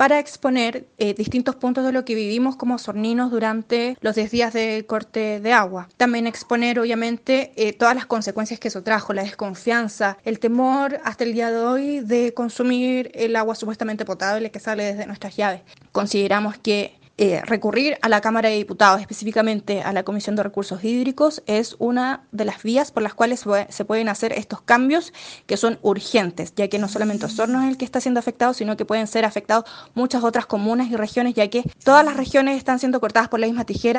para exponer distintos puntos de lo que vivimos como osorninos durante los 10 días de corte de agua. También exponer, obviamente, todas las consecuencias que eso trajo, la desconfianza, el temor hasta el día de hoy de consumir el agua supuestamente potable que sale desde nuestras llaves. Consideramos que recurrir a la Cámara de Diputados, específicamente a la Comisión de Recursos Hídricos, es una de las vías por las cuales se pueden hacer estos cambios que son urgentes, ya que no solamente Osorno es el que está siendo afectado, sino que pueden ser afectados muchas otras comunas y regiones, ya que todas las regiones están siendo cortadas por la misma tijera.